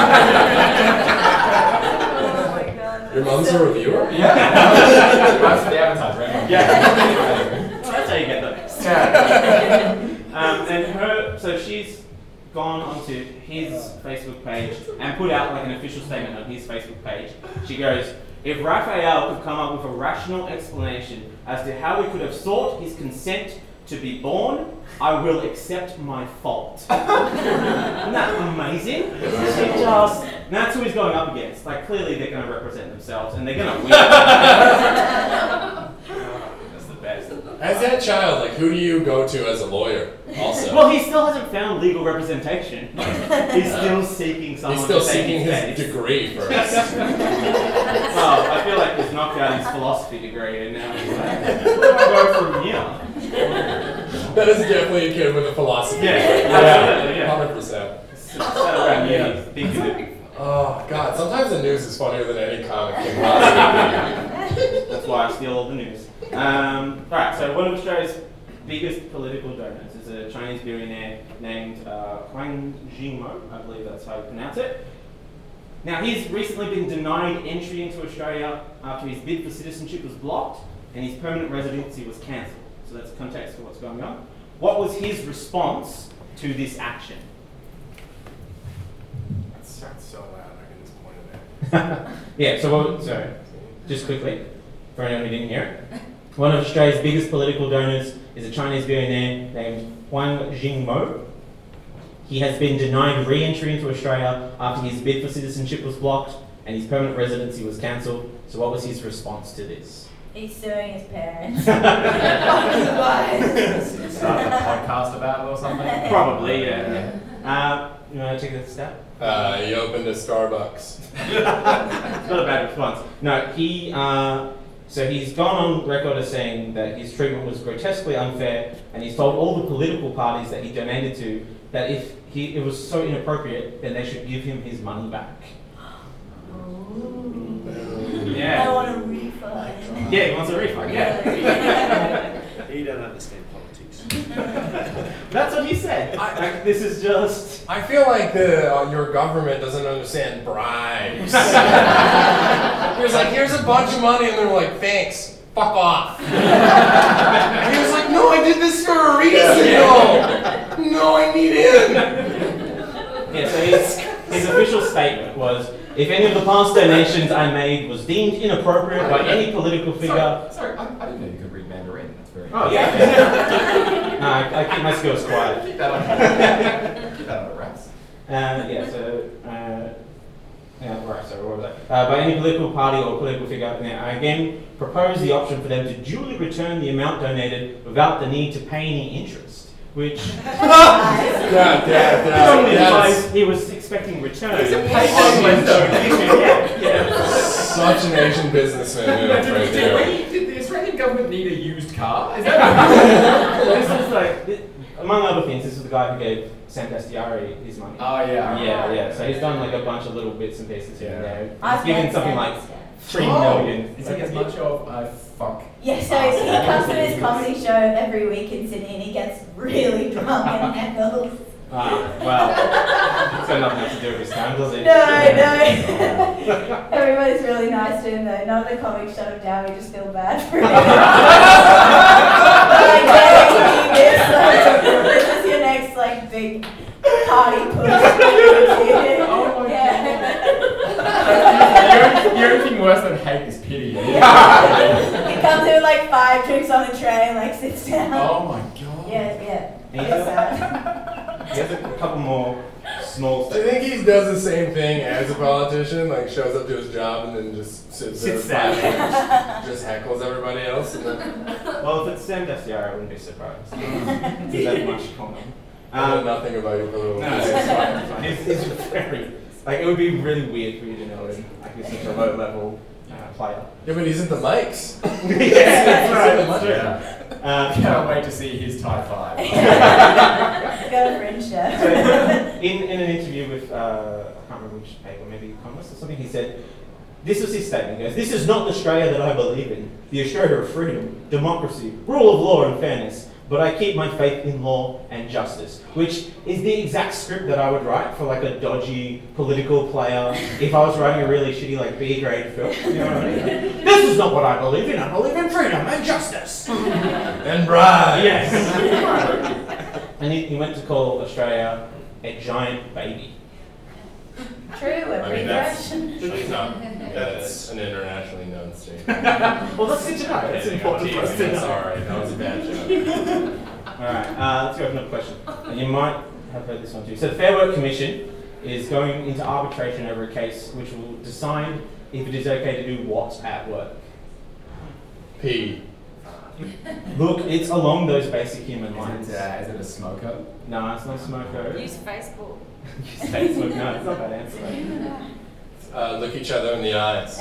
Oh my god. Your mom's a reviewer? Yeah. That's the advertiser, right? Yeah. That's how you get those. Um, and her, so she's gone onto his Facebook page and put out like an official statement on his Facebook page. She goes, if Raphael could come up with a rational explanation as to how we could have sought his consent to be born, I will accept my fault. Isn't that amazing? She just, that's who he's going up against. Like clearly they're going to represent themselves and they're going to win. That's the best. As that child, like, who do you go to as a lawyer? Also, Well, he still hasn't found legal representation. He's still seeking someone he's still to take seeking his his case. degree first. Well, I feel like he's knocked out his philosophy degree and now he's like, where do I go from here? That is definitely a kid with a philosophy. Yeah, yeah, absolutely, yeah. hundred percent. So around uni, thinking that Oh God! Sometimes the news is funnier than any comic can possibly be. that's why I steal all the news. Um, Alright, so one of Australia's biggest political donors is a Chinese billionaire named uh, Huang Jingmo, I believe that's how you pronounce it. Now, he's recently been denied entry into Australia after his bid for citizenship was blocked and his permanent residency was cancelled. So that's context for what's going on. What was his response to this action? That sounds so loud. I can just point it at. Yeah, so what, sorry, just quickly, for anyone who didn't hear it. One of Australia's biggest political donors is a Chinese billionaire named Huang Jingmo. He has been denied re-entry into Australia after his bid for citizenship was blocked and his permanent residency was cancelled. So what was his response to this? He's suing his parents. Start the podcast caster battle or something? Probably, yeah. yeah. Uh, you want to take a step? Uh, he opened a Starbucks. It's not a bad response. No, he. Uh, so he's gone on record as saying that his treatment was grotesquely unfair, and he's told all the political parties that he donated to that if he it was so inappropriate, then they should give him his money back. Yeah. I want a refund. Yeah, he wants a refund. Yeah. You don't understand politics. That's what he said. I- Like, this is just. I feel like the uh, your government doesn't understand bribes. He was like, here's a bunch of money, and they're like, thanks, fuck off. And he was like, no, I did this for a reason, no. No, I need in. Yeah, so his, his official statement was, if any of the past donations I made was deemed inappropriate by any political figure... Sorry, sorry I, I didn't know you could read Mandarin. That's very Oh, yeah. No, I, I keep my skills quiet. Keep that on, keep that on the rest. Uh, yeah, so... Uh, yeah, right, so what was that? Uh, by any political party or political figure, yeah, I again propose the option for them to duly return the amount donated without the need to pay any interest, which... Yeah, yeah, yeah. Probably Yes. implies he was expecting return. He's a On payment his donation, yeah, yeah. Such an Asian businessman move Did, right did, there. we, did the Australian government need a used car? Is that This is like, thi- among other things, this is the guy who gave Sam Dastiari his money. Oh, yeah. yeah, yeah. So he's done like a bunch of little bits and pieces here and there. He's I've given met something Sam like Dastiari. three Oh, million. Is he as much of a fuck? Yeah, so he comes to this comedy show every week in Sydney and he gets really drunk and heckles. Ah, well, it's got nothing else to do with his time, does it? No, no. Everybody's really nice to him though. None of the comics shut him down, we just feel bad for him. Like, yeah, you this, like, this is your next like big party push. Oh my Yeah. The only thing worse than hate is pity. He comes in with like five drinks on the tray and like sits down. Oh my god. Yeah, yeah. He It's has, sad. he has a couple more small Do you steps. think he does the same thing as a politician? Like shows up to his job and then just sits there, Sits there. just heckles everybody else, and then Well, if it's Sam Dastiari, I wouldn't be surprised. He's that much common. I know Um, nothing about your political. No, it's fine, it's fine. It's, it's very, like, it would be really weird for you to know him. Like, he's such a low level uh, player. Yeah, but he's at the mics. yeah, that's right, that's true. Yeah. Uh, Can't wait to see his tie five. Go to fringe show. in, in an interview with, uh, I can't remember which paper, maybe Economist or something, he said, this was his statement. He goes, this is not the Australia that I believe in. The Australia of freedom, democracy, rule of law and fairness. But I keep my faith in law and justice, which is the exact script that I would write for like a dodgy political player if I was writing a really shitty like B grade film. You know what I mean? This is not what I believe in. I believe in freedom and justice. And bribes. Yes. And he, he went to call Australia a giant baby. True, a I mean, that's, regression. that's not, that's an internationally known statement. Well, that's good to know. It's important for us to know. Sorry, that was a bad joke. Alright, uh, let's go with another question. And you might have heard this one too. So the Fair Work Commission is going into arbitration over a case which will decide if it is okay to do what at work. P. Look, it's along those basic human lines. Is it, uh, is it a smoker? No, it's not smoko. Use Facebook. Use Facebook. No, it's not that answer. Uh, look each other in the eyes.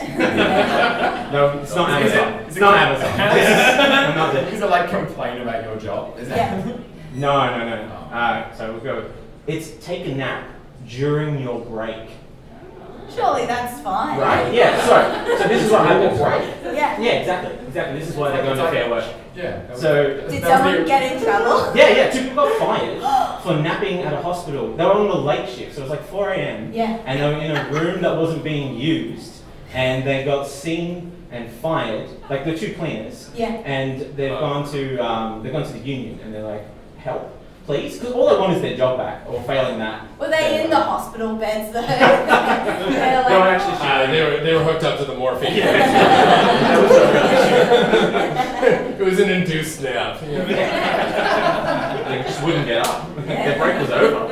No, it's not Is it- Amazon. is It's it not com- Amazon. I'm not there. Is it like complain about your job? Is that? Yeah. No, no, no. Uh, so we'll go. It's take a nap during your break. Surely that's fine. Right? Yeah. So, so this is what happens, right? Yeah. Yeah, exactly. Exactly. This is why they go into Fair Work. Yeah. that was- So- that Did was someone the- get in trouble? Yeah, yeah. Two people got fired for napping at a hospital. They were on the late shift, so it was like four a m. Yeah. And they were in a room that wasn't being used, and they got seen and fired. Like the two cleaners. Yeah. And they've gone to um, they've gone to the union, and they're like, help, please, because all they want is their job back, or failing that. Were they in the hospital beds though? They're like, No, actually, Uh, they were they were hooked up to the morphine. That was a real It was an induced nap. issue. They just wouldn't get up. Their break was over.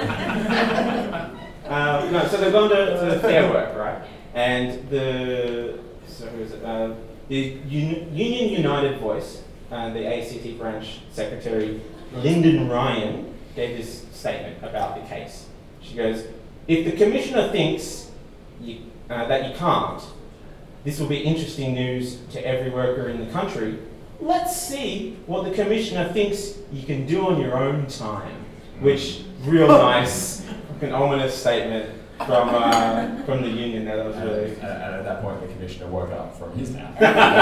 um, no, so they've gone to, to the Fair Work, right? And the so who is it? Uh, the Un- Union United Voice uh, the A C T branch secretary, Lyndon Ryan, gave this statement about the case. She goes, "If the commissioner thinks you, uh, that you can't, this will be interesting news to every worker in the country. Let's see what the commissioner thinks you can do on your own time." Which, real nice, fucking ominous statement from uh, from the union there. That was really. And, and at that point, the commissioner woke up from his nap.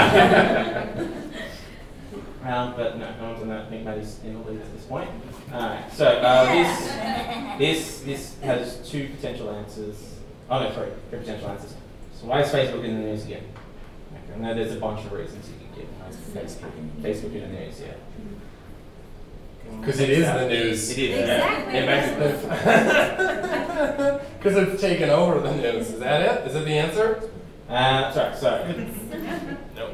Um, but no, no one's in that. I think Maddie's in the lead at this point. Alright, so uh, this this this has two potential answers. Oh no, sorry, three potential answers. So why is Facebook in the news again? Okay, I know there's a bunch of reasons you can give. Why is Facebook in, Facebook in the news? Yeah. Because it is the news. It is. Exactly. Yeah. Because it's taken over the news. Is that it? Is it the answer? Uh, sorry, sorry. No.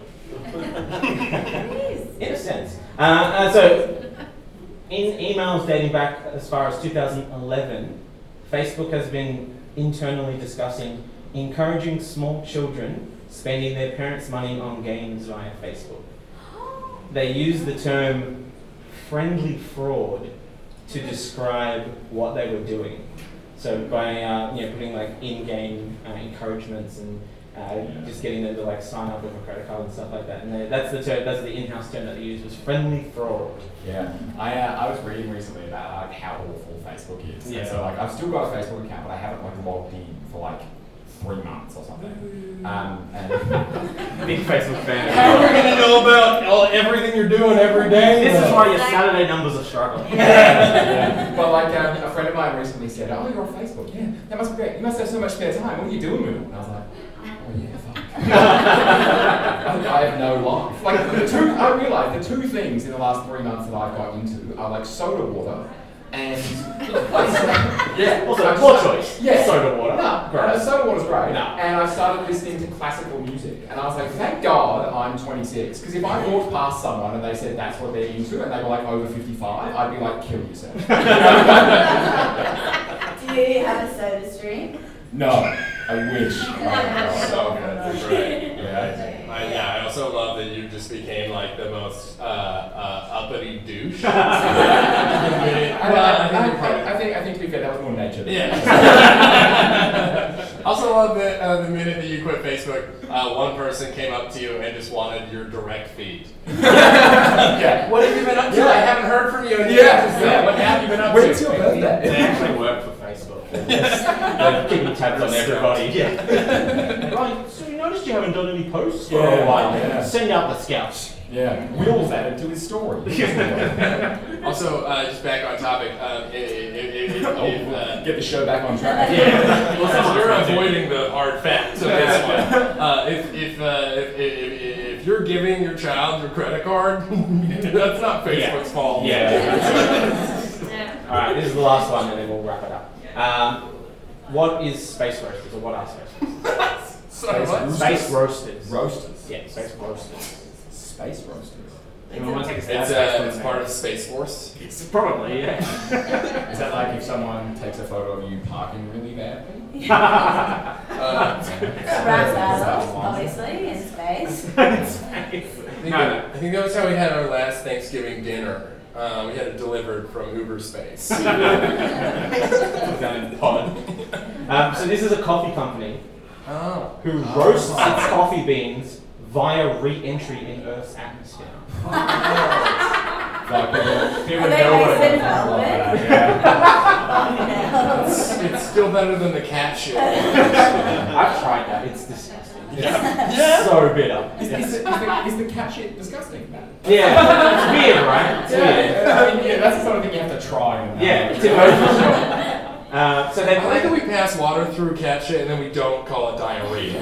In a sense. Uh, uh, so, in emails dating back as far as two thousand eleven, Facebook has been internally discussing encouraging small children spending their parents' money on games via Facebook. They use the term friendly fraud to describe what they were doing. So by uh, you know putting like in-game uh, encouragements and uh, just getting them to like sign up with a credit card and stuff like that. And they, that's the term, that's the in-house term that they used was friendly fraud. Yeah, I uh, I was reading recently about like how awful Facebook is. Yeah. And so like I've still got a Facebook account, but I haven't like logged in for like three months or something. Um, and Big Facebook fan. How are we going to know about all, everything you're doing every day? This is why your Saturday numbers are struggling. yeah. But like um, a friend of mine recently said, "Oh, you're on Facebook. Yeah, that must be great. You must have so much spare time. What are you doing with it?" And I was like, "Oh yeah, fuck." I have no life. Like the two, I realised the two things in the last three months that I've got into are like soda water and like, yeah, Also, I've poor started- choice. Yeah, Soda water. No, Gross. no, soda water's great. No. And I started listening to classical music, and I was like, thank God I'm twenty-six. Because if I walked past someone and they said that's what they're into, and they were like over fifty-five, I'd be like, kill yourself. Do you have a soda stream? No, I wish. Oh, God. So good. It's great. Yeah. I, yeah, I also love that you just became like the most uh, uh, uppity douche. I, I, I, I, I think, I think to be fair, that was more nature. Than Yeah. Also love that uh, the minute that you quit Facebook, uh, one person came up to you and just wanted your direct feed. Yeah. What have you been up to? Yeah. I haven't heard from you in Yeah. years. Yeah. What have you been up When's to? your birthday? They actually work for Facebook. They're keeping tabs on everybody. Yeah. Right, so you noticed you haven't done any posts for Yeah, a while. yeah. Send out the scouts. Yeah. Will's added to his story. Also, uh, just back on topic, um, if, if, if, Oh, if, uh, get the show back on track. yeah, well, since you're avoiding the hard facts of this one, uh, if, if, uh, if, if, if you're giving your child your credit card, that's not Facebook's Yeah. fault. Yeah. Alright, this is the last one and then we'll wrap it up. Um, what is space roasters, or what are space roasters? Sorry, what? Space roasters. Roasters. Yeah, space roasters. Space roasters. Anyone want to take a stab? It's, at uh, it's space part of roasters? Space Force. It's probably, yeah. Is that like if someone takes a photo of you parking really badly? Uh, Rap battle, obviously, in space. I think, No, no. I think that was how we had our last Thanksgiving dinner. Uh, we had it delivered from Uber Space. Down in the pod. Um, so this is a coffee company Oh. who roasts its coffee beans via re-entry in Earth's atmosphere. Like people, people Are they know what based in it Melbourne? Yeah. It's, it's still better than the cat shit. I've tried that. It's disgusting. Yeah. So bitter. Is, is, the, is, the, is the cat shit disgusting? Yeah. It's weird, right? It's weird. Yeah, I mean, yeah, that's the sort of thing you have to try. And Yeah, to know for sure. Uh, so they I like that we pass water through cat shit and then we don't call it diarrhea.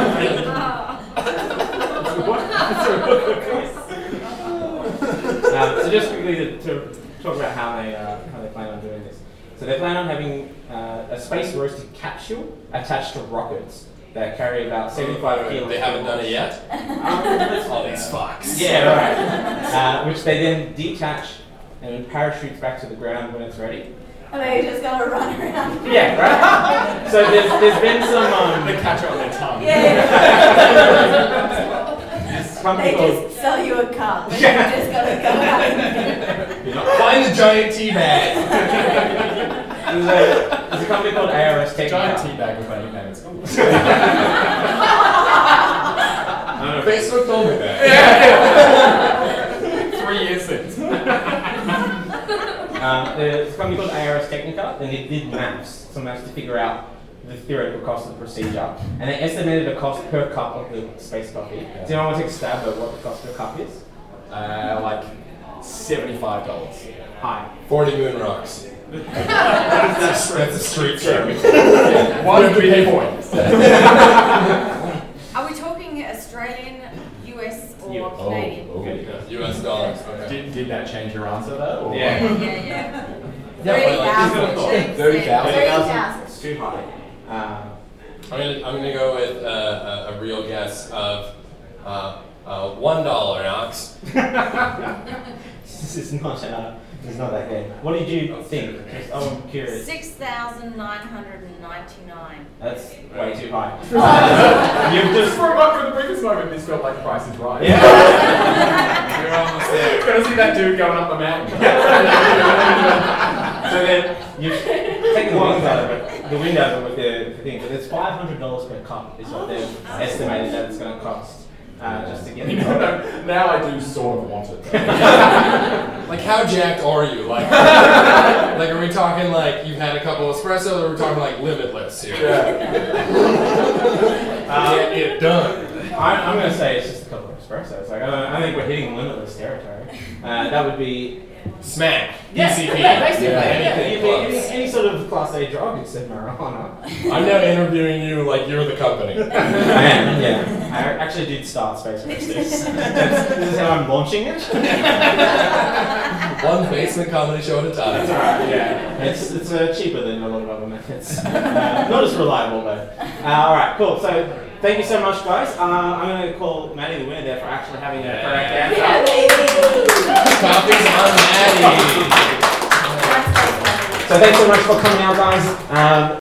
Um, so just quickly to, to talk about how they uh, how they plan on doing this. So they plan on having uh, a space roasted capsule attached to rockets that carry about seventy-five kilos. They haven't done it yet? Um, All these fucks. yeah, right. Uh, which they then detach and parachutes back to the ground when it's ready. Are they just gonna run around? Yeah, right. So there's there's been some um, The catcher on their tongue. Yeah. company They called. just sell you a cup, and you just gotta go out and You're not Find the giant tea bag. There's a, there's a company called A R S Giant Technica. tea bag with my nickname at school. I don't know if Facebook told me that. Three years since. Um, there's a company called A R S Technica, and they did maths, some maths to figure out the theoretical cost of the procedure, and they estimated the cost per cup of the space coffee. Does anyone want to take a stab at what the cost per cup is? Uh, like seventy-five dollars. High. Forty moon rocks. That's a, that's a street term. One billion points. Are we talking Australian, U S, or Yeah. Oh, Canadian? oh. U S dollars. Okay. Did, did that change your answer though? Or? Yeah. Yeah, yeah. Yeah, Three but like, thousand. thirty thousand. Three thousand. It's too high. Um, I'm gonna I'm gonna go with uh, a, a real guess of uh, uh, one dollar, Alex. this is not uh, this is not that good. What did you think? Just, I'm curious. Six thousand nine hundred and ninety-nine. That's way too high. You've just for a moment, for the briefest moment, this felt like Price is Right. Yeah. You're almost there. Gonna see that dude going up the mountain. So then you've taken the wind out of it, the wind out of it with the, the thing, but it's five hundred dollars per cup is what they've estimated that it's going to cost uh, just to get it. Now I do sort of want it. Like, how jacked are you? Like, like, are we talking like you've had a couple espresso, or are we talking like limitless here? Uh, Get it done. I'm, I'm going to say it's just a couple of espressos. Like, I, don't, I think we're hitting limitless territory. Uh, that would be Smack. yeah, P C P. yeah, basically. Yeah, Yeah, anything you'd be close. any, any sort of class A drug except marijuana. I'm now interviewing you like you're the company. I am, yeah. I actually did start Space Race this. That's- This is how I'm launching it. One basement comedy show at a time. That's alright, yeah. It's it's uh, cheaper than a lot of other methods. Uh, not as reliable though. Uh, alright, cool. So thank you so much, guys. Uh, I'm going to call Maddie the winner there for actually having the correct answer. Yeah, baby. Copies on Maddie. So thanks so much for coming out, guys. Um,